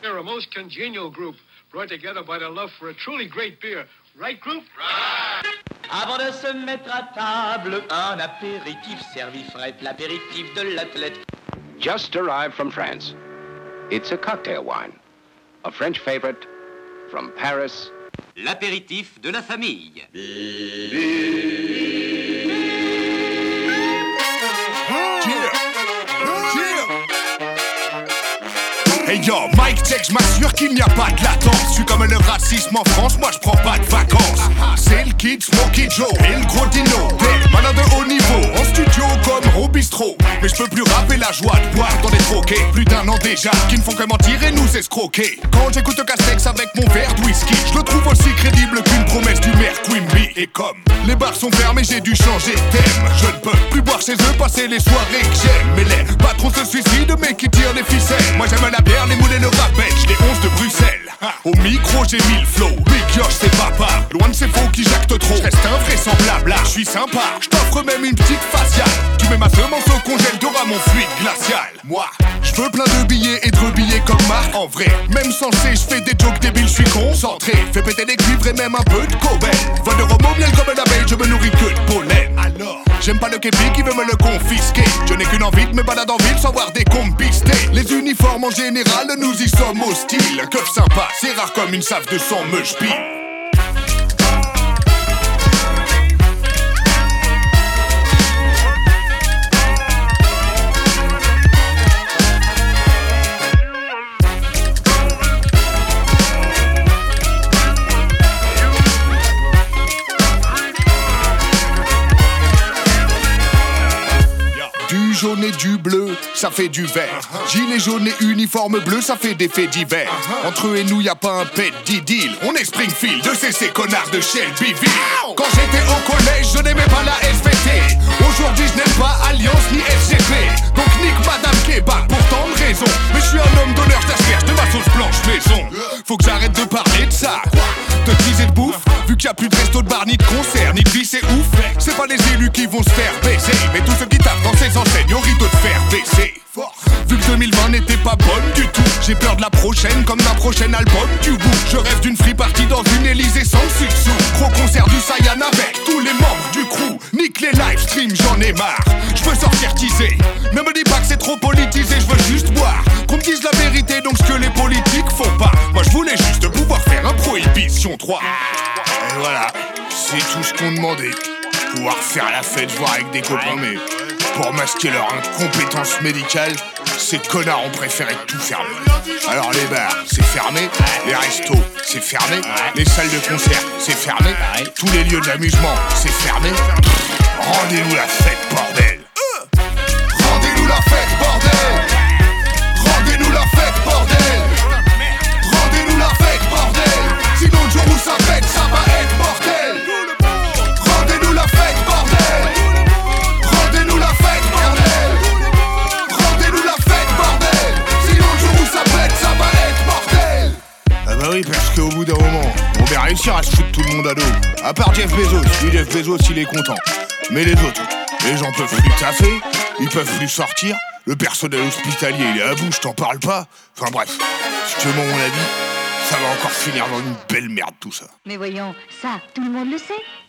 They're a most congenial group, brought together by their love for a truly great beer. Right, group? Right! Avant de se mettre à table, un apéritif servi frais, l'apéritif de l'athlète. Just arrived from France. It's a cocktail wine. A French favorite from Paris. L'apéritif de la famille. Hey yo, Mike check, je m'assure qu'il n'y a pas de latence. Je suis comme le racisme en France, moi je prends pas de vacances. C'est le Kid Smokey Joe et le gros Dino. Des malins de haut niveau, en studio comme au bistrot. Mais je peux plus rapper la joie de boire dans des troquets. Plus d'un an déjà, qui ne font que mentir et nous escroquer. Quand j'écoute Castex avec mon verre de whisky, je le trouve aussi crédible qu'une promesse du maire Quimby. Et comme les bars sont fermés, j'ai dû changer de thème. Je ne peux plus boire chez eux, passer les soirées que j'aime. Mais les patrons se suicident, mais qui tirent les ficelles. Moi j'aime la bière, les moules et le rapetch, les 11 de Bruxelles. Au micro j'ai 1000 flows, Big Yosh c'est papa. Loin de ces faux qui jactent trop, je reste invraisemblable là, je suis sympa. Je t'offre même une petite faciale. Tu mets ma semence au congèle, t'auras mon fluide glacial. Moi, je veux plein de billets et de billets comme Marc. En vrai, même censé, je fais des jokes débiles, je suis concentré. Fais péter les cuivres et même un peu de cobel. Vol de rhum au miel comme l'abeille, je me nourris que de pollen. Alors, j'aime pas le képi qui veut me le confisquer. Je n'ai qu'une envie de me balader en ville sans voir des comptes pistés. Les uniformes en général, nous y sommes hostiles. Keuf sympa, c'est rare comme une save de sang me j'pile. Du jaune et du bleu, ça fait du vert. Gilet jaune et uniforme bleu, ça fait des faits divers. Entre eux et nous, y a pas un pet deal. On est Springfield, de ces connards de Shelbyville. Quand j'étais au collège, je n'aimais pas la SVT. Aujourd'hui, je n'aime pas Alliance ni SGP. Donc nique Madame Kebab pour tant de raisons. Mais je suis un homme d'honneur, je t'asperge de ma sauce blanche maison. Faut que j'arrête de parler de ça, de teaser de bouffe. Vu qu'il y a plus de resto de bar, ni de concert, ni de vie, c'est ouf. C'est pas les élus qui vont se faire baiser, mais tous ceux qui tapent dans ces enseignes au rideau de faire baisser. Vu que 2020 n'était pas bonne du tout, j'ai peur de la prochaine comme d'un prochain album du bout. Je rêve d'une free party dans une Élysée sans sous. Gros concert du Saiyan avec tous les membres du crew. Nique les live streams, j'en ai marre. Je veux sortir teaser. Ne me dis pas que c'est trop politisé, je veux juste boire. Qu'on me dise la vérité, donc ce que les politiques font pas. Moi je voulais juste pouvoir faire un Prohibition 3. Et voilà, c'est tout ce qu'on demandait. Pouvoir faire la fête, voir avec des copains, mais pour masquer leur incompétence médicale, ces connards ont préféré tout fermer. Alors les bars, c'est fermé, les restos, c'est fermé, les salles de concert, c'est fermé, tous les lieux d'amusement, c'est fermé. Rendez-nous la fête, bordel. Rendez-nous la fête, bordel. Rendez-nous la fête, bordel. Rendez-nous la fête, bordel. Sinon le jour où ça pète, ça va être mortel. Rendez-nous la fête, bordel. Rendez-nous la fête, bordel. Rendez-nous la fête, bordel. Sinon le jour où ça pète, ça va être mortel. Ah bah oui, parce qu'au bout d'un moment, on va réussir à se foutre tout le monde à dos. À part Jeff Bezos, lui Jeff Bezos il est content. Mais les autres, les gens peuvent plus taffer, ils peuvent plus sortir. Le personnel hospitalier il est à bout, je t'en parle pas. Enfin bref, si tu veux mon avis, ça va encore finir dans une belle merde tout ça. Mais voyons, ça, tout le monde le sait.